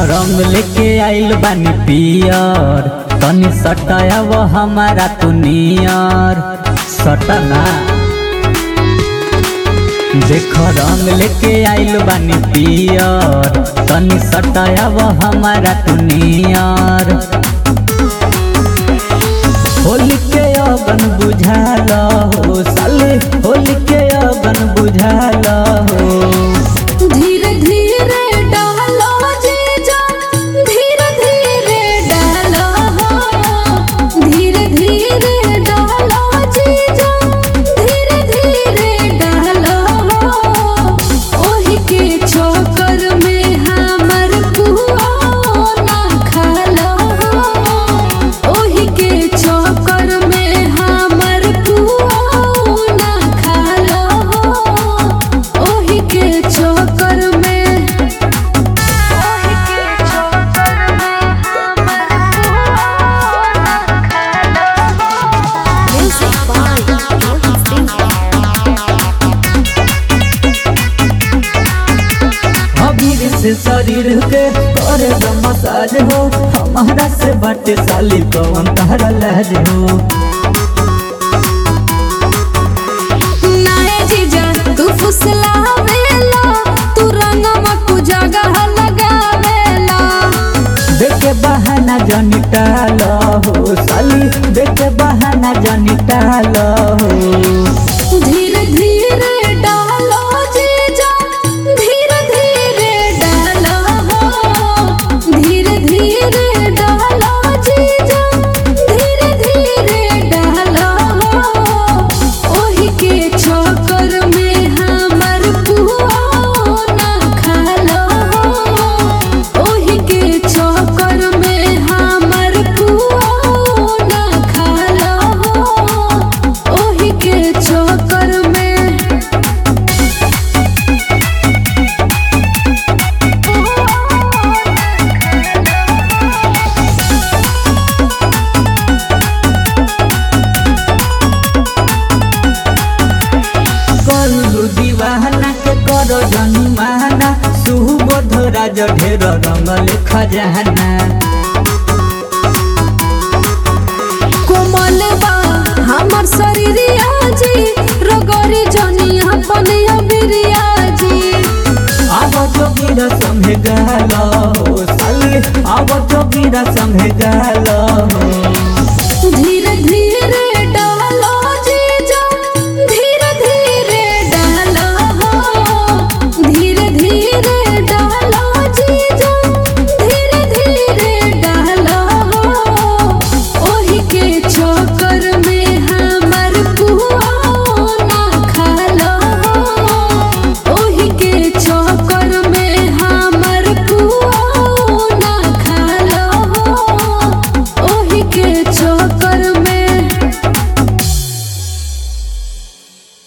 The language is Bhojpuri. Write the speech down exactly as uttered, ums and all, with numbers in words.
रंग लेके आइल बानी पियर, तनी सटाया वो हमारा तू नियर सटना। देख रंग लेके आइल बानी पियर, तनी सटाया वो हमारा तू नियर। होली के अगन बुझाल हो साले, होली के अगन बुझाल हो। धीरे धीरे डालो जीजा, धीरे धीरे डालो हो। धीरे धीरे डालो जीजा, धीरे धीरे डालो हो। ओही के चक्कर में हमर पुआ ना खालो हो। ओही के चक्कर में हमर पुआ ना खालो हो। ओही के चक्कर में ओही के चक्कर में हमर पुआ ना खालो। Music by Rohit Singh. अबीर से शरीर के करे दो मसाज हो, हमारा से बाटे साली कौन तारा लाज हो। नाए जीजा तू फुसलावेला, तू रंगमा कु जगह लगावेला। देखे बहाना जनी टाल हो साली, देखे बहाना जनी टाल हो। धीरे धीरे डालो जीजा, धीरे धीरे डालो हो। धीरे धीरे डालो जीजा, धीरे धीरे डालो हो। ओही के चक्कर में हमर पुआ ना खालो हो। ओही के चक्कर में हमर पुआ ना खालो हो। ओही के चक्कर में कलू दीवाना के करो जनुमाना, सुबोध राज ढेर रंगल खजाना। कोमल बा हमर शरीरिया जी, रगरी जनिया पनिया बिरिया जी। आब जोगिरा संगे गाल हो साली, आब जोगिरा संगे गाल हो।